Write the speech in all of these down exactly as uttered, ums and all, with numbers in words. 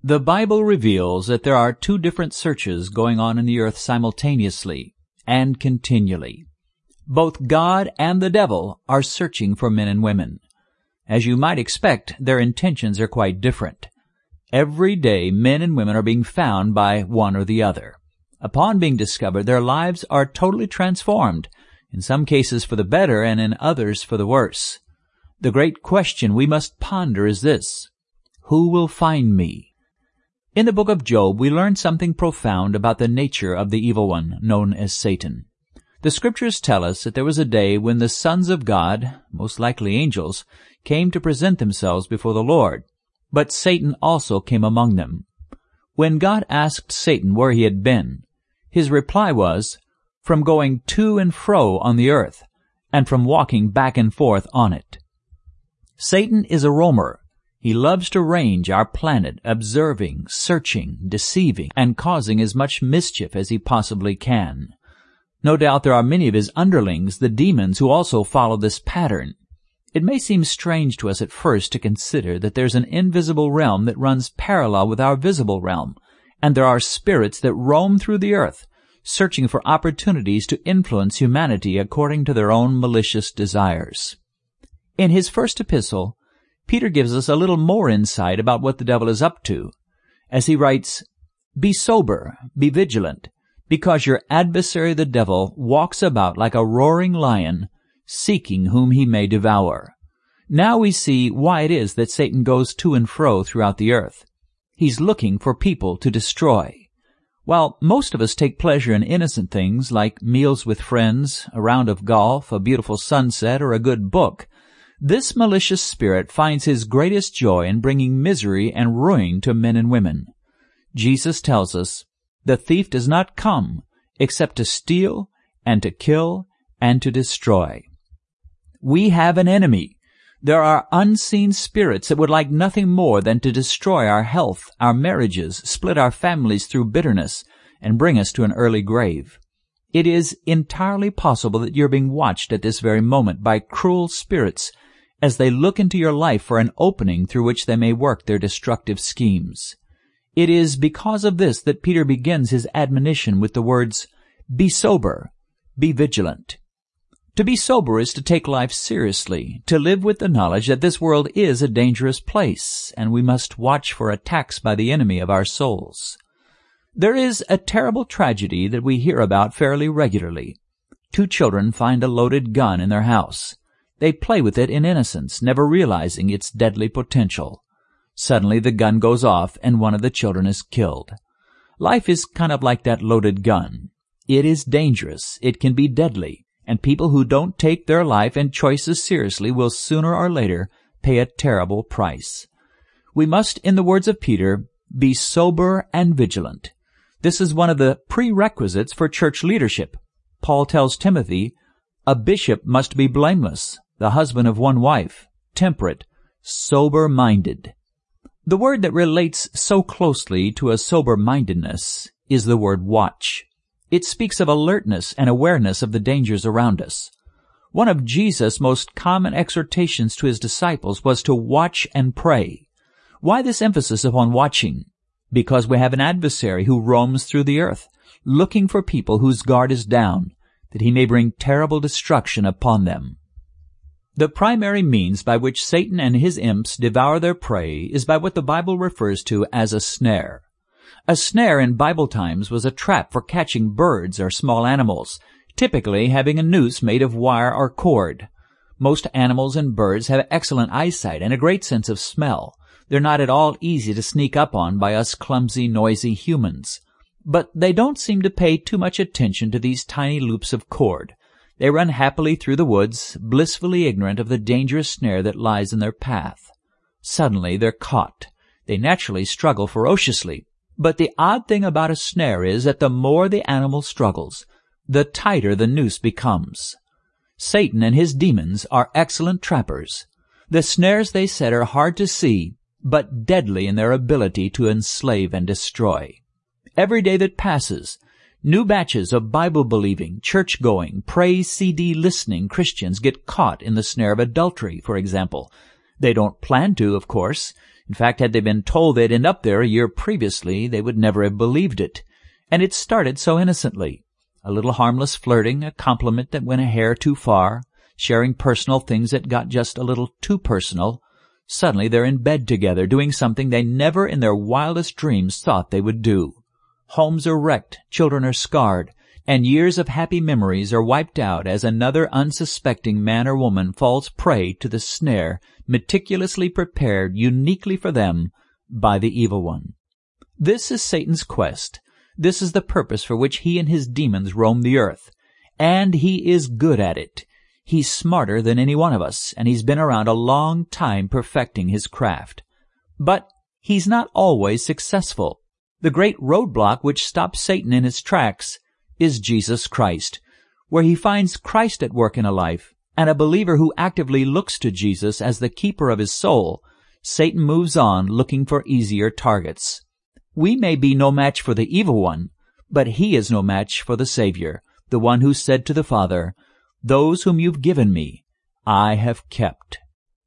The Bible reveals that there are two different searches going on in the earth simultaneously and continually. Both God and the devil are searching for men and women. As you might expect, their intentions are quite different. Every day, men and women are being found by one or the other. Upon being discovered, their lives are totally transformed, in some cases for the better and in others for the worse. The great question we must ponder is this: who will find me? In the book of Job, we learn something profound about the nature of the evil one, known as Satan. The Scriptures tell us that there was a day when the sons of God, most likely angels, came to present themselves before the Lord, but Satan also came among them. When God asked Satan where he had been, his reply was, "From going to and fro on the earth, and from walking back and forth on it." Satan is a roamer. He loves to range our planet, observing, searching, deceiving, and causing as much mischief as he possibly can. No doubt there are many of his underlings, the demons, who also follow this pattern. It may seem strange to us at first to consider that there's an invisible realm that runs parallel with our visible realm, and there are spirits that roam through the earth, searching for opportunities to influence humanity according to their own malicious desires. In his first epistle, Peter gives us a little more insight about what the devil is up to, as he writes, "Be sober, be vigilant, because your adversary the devil walks about like a roaring lion, seeking whom he may devour." Now we see why it is that Satan goes to and fro throughout the earth. He's looking for people to destroy. While most of us take pleasure in innocent things like meals with friends, a round of golf, a beautiful sunset, or a good book, this malicious spirit finds his greatest joy in bringing misery and ruin to men and women. Jesus tells us, "The thief does not come except to steal and to kill and to destroy." We have an enemy. There are unseen spirits that would like nothing more than to destroy our health, our marriages, split our families through bitterness, and bring us to an early grave. It is entirely possible that you're being watched at this very moment by cruel spirits as they look into your life for an opening through which they may work their destructive schemes. It is because of this that Peter begins his admonition with the words, "Be sober, be vigilant." To be sober is to take life seriously, to live with the knowledge that this world is a dangerous place, and we must watch for attacks by the enemy of our souls. There is a terrible tragedy that we hear about fairly regularly. Two children find a loaded gun in their house. They play with it in innocence, never realizing its deadly potential. Suddenly the gun goes off and one of the children is killed. Life is kind of like that loaded gun. It is dangerous, it can be deadly, and people who don't take their life and choices seriously will sooner or later pay a terrible price. We must, in the words of Peter, be sober and vigilant. This is one of the prerequisites for church leadership. Paul tells Timothy, "A bishop must be blameless, the husband of one wife, temperate, sober-minded." The word that relates so closely to a sober-mindedness is the word watch. It speaks of alertness and awareness of the dangers around us. One of Jesus' most common exhortations to his disciples was to watch and pray. Why this emphasis upon watching? Because we have an adversary who roams through the earth, looking for people whose guard is down, that he may bring terrible destruction upon them. The primary means by which Satan and his imps devour their prey is by what the Bible refers to as a snare. A snare in Bible times was a trap for catching birds or small animals, typically having a noose made of wire or cord. Most animals and birds have excellent eyesight and a great sense of smell. They're not at all easy to sneak up on by us clumsy, noisy humans. But they don't seem to pay too much attention to these tiny loops of cord. They run happily through the woods, blissfully ignorant of the dangerous snare that lies in their path. Suddenly they're caught. They naturally struggle ferociously. But the odd thing about a snare is that the more the animal struggles, the tighter the noose becomes. Satan and his demons are excellent trappers. The snares they set are hard to see, but deadly in their ability to enslave and destroy. Every day that passes, new batches of Bible-believing, church-going, praise-C D-listening Christians get caught in the snare of adultery, for example. They don't plan to, of course. In fact, had they been told they'd end up there a year previously, they would never have believed it. And it started so innocently. A little harmless flirting, a compliment that went a hair too far, sharing personal things that got just a little too personal. Suddenly they're in bed together, doing something they never in their wildest dreams thought they would do. Homes are wrecked, children are scarred, and years of happy memories are wiped out as another unsuspecting man or woman falls prey to the snare meticulously prepared uniquely for them by the evil one. This is Satan's quest. This is the purpose for which he and his demons roam the earth. And he is good at it. He's smarter than any one of us, and he's been around a long time perfecting his craft. But he's not always successful. The great roadblock which stops Satan in his tracks is Jesus Christ. Where he finds Christ at work in a life, and a believer who actively looks to Jesus as the keeper of his soul, Satan moves on looking for easier targets. We may be no match for the evil one, but he is no match for the Savior, the one who said to the Father, "Those whom you've given me, I have kept."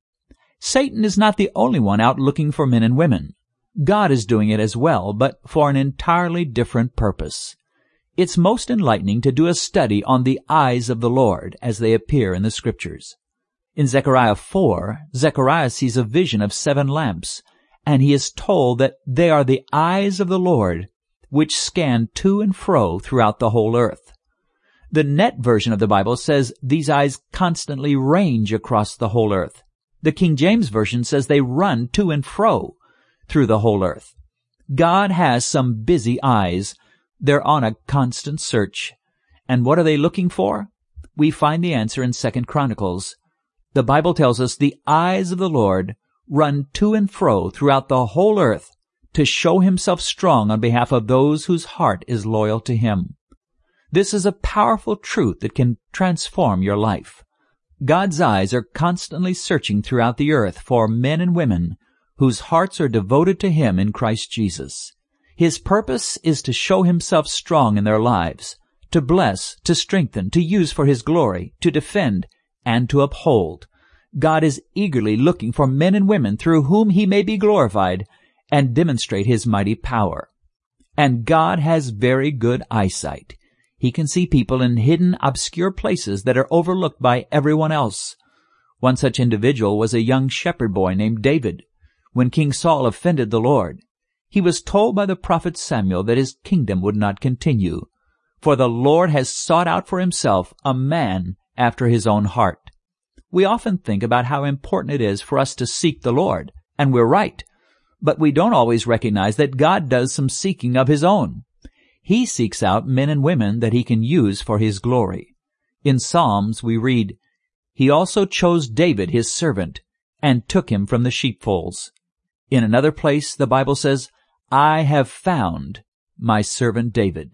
Satan is not the only one out looking for men and women. God is doing it as well, but for an entirely different purpose. It's most enlightening to do a study on the eyes of the Lord as they appear in the Scriptures. In Zechariah four, Zechariah sees a vision of seven lamps, and he is told that they are the eyes of the Lord, which scan to and fro throughout the whole earth. The Net version of the Bible says these eyes constantly range across the whole earth. The King James Version says they run to and fro through the whole earth. God has some busy eyes. They're on a constant search. And what are they looking for? We find the answer in Second Chronicles. The Bible tells us the eyes of the Lord run to and fro throughout the whole earth to show himself strong on behalf of those whose heart is loyal to him. This is a powerful truth that can transform your life. God's eyes are constantly searching throughout the earth for men and women whose hearts are devoted to him in Christ Jesus. His purpose is to show himself strong in their lives, to bless, to strengthen, to use for his glory, to defend, and to uphold. God is eagerly looking for men and women through whom he may be glorified and demonstrate his mighty power. And God has very good eyesight. He can see people in hidden, obscure places that are overlooked by everyone else. One such individual was a young shepherd boy named David. When King Saul offended the Lord, he was told by the prophet Samuel that his kingdom would not continue, for the Lord has sought out for himself a man after his own heart. We often think about how important it is for us to seek the Lord, and we're right, but we don't always recognize that God does some seeking of his own. He seeks out men and women that he can use for his glory. In Psalms we read, "He also chose David his servant, and took him from the sheepfolds." In another place the Bible says, "I have found my servant David."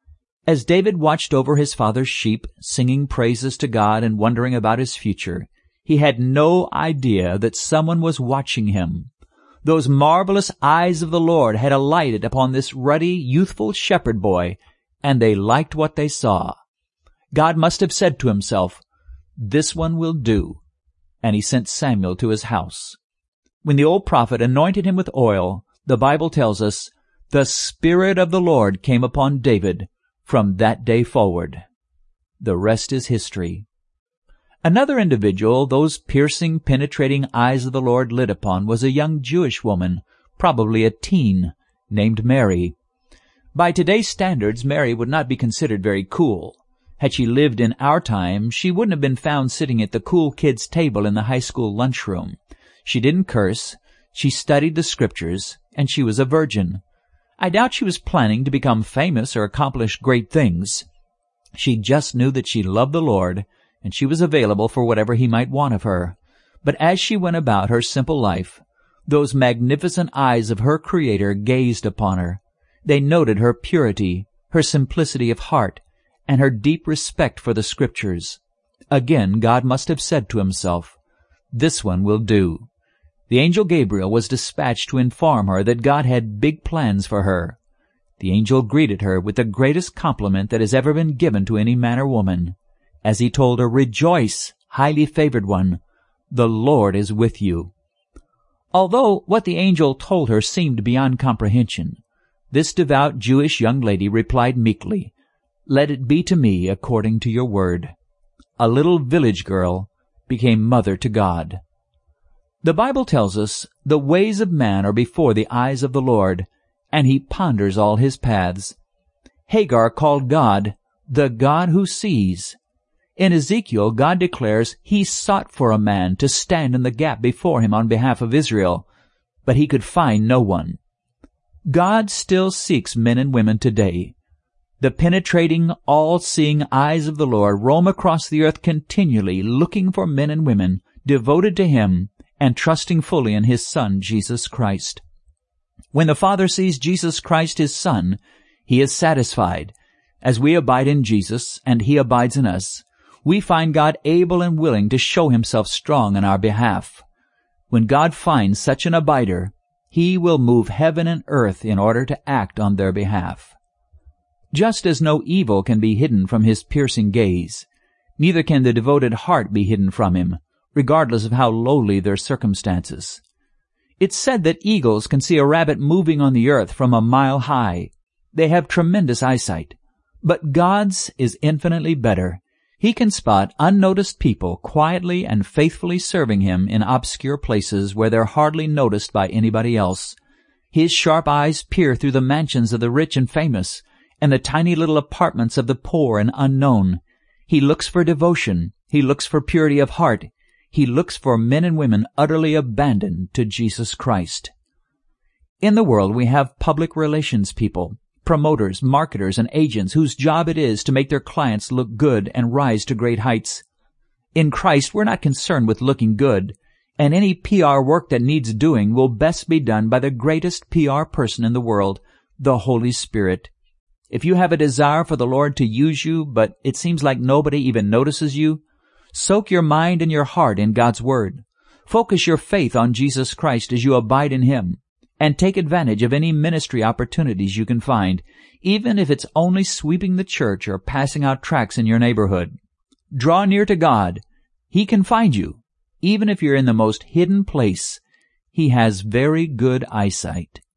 As David watched over his father's sheep, singing praises to God and wondering about his future, he had no idea that someone was watching him. Those marvelous eyes of the Lord had alighted upon this ruddy, youthful shepherd boy, and they liked what they saw. God must have said to himself, "This one will do," and he sent Samuel to his house. When the old prophet anointed him with oil, the Bible tells us, "The Spirit of the Lord came upon David from that day forward." The rest is history. Another individual those piercing, penetrating eyes of the Lord lit upon was a young Jewish woman, probably a teen, named Mary. By today's standards, Mary would not be considered very cool. Had she lived in our time, she wouldn't have been found sitting at the cool kids' table in the high school lunchroom. She didn't curse, she studied the Scriptures, and she was a virgin. I doubt she was planning to become famous or accomplish great things. She just knew that she loved the Lord, and she was available for whatever he might want of her. But as she went about her simple life, those magnificent eyes of her Creator gazed upon her. They noted her purity, her simplicity of heart, and her deep respect for the Scriptures. Again, God must have said to himself, "This one will do." The angel Gabriel was dispatched to inform her that God had big plans for her. The angel greeted her with the greatest compliment that has ever been given to any man or woman, as he told her, "Rejoice, highly favored one, the Lord is with you." Although what the angel told her seemed beyond comprehension, this devout Jewish young lady replied meekly, "Let it be to me according to your word." A little village girl became mother to God. The Bible tells us, "The ways of man are before the eyes of the Lord, and he ponders all his paths." Hagar called God the God who sees. In Ezekiel, God declares he sought for a man to stand in the gap before him on behalf of Israel, but he could find no one. God still seeks men and women today. The penetrating, all-seeing eyes of the Lord roam across the earth continually, looking for men and women devoted to him and trusting fully in his Son, Jesus Christ. When the Father sees Jesus Christ, his Son, he is satisfied. As we abide in Jesus and he abides in us, we find God able and willing to show himself strong in our behalf. When God finds such an abider, he will move heaven and earth in order to act on their behalf. Just as no evil can be hidden from his piercing gaze, neither can the devoted heart be hidden from him, regardless of how lowly their circumstances. It's said that eagles can see a rabbit moving on the earth from a mile high. They have tremendous eyesight. But God's is infinitely better. He can spot unnoticed people quietly and faithfully serving him in obscure places where they're hardly noticed by anybody else. His sharp eyes peer through the mansions of the rich and famous and the tiny little apartments of the poor and unknown. He looks for devotion. He looks for purity of heart. He looks for men and women utterly abandoned to Jesus Christ. In the world, we have public relations people, promoters, marketers, and agents whose job it is to make their clients look good and rise to great heights. In Christ, we're not concerned with looking good, and any P R work that needs doing will best be done by the greatest P R person in the world, the Holy Spirit. If you have a desire for the Lord to use you, but it seems like nobody even notices you, soak your mind and your heart in God's Word. Focus your faith on Jesus Christ as you abide in him, and take advantage of any ministry opportunities you can find, even if it's only sweeping the church or passing out tracts in your neighborhood. Draw near to God. He can find you. Even if you're in the most hidden place, he has very good eyesight.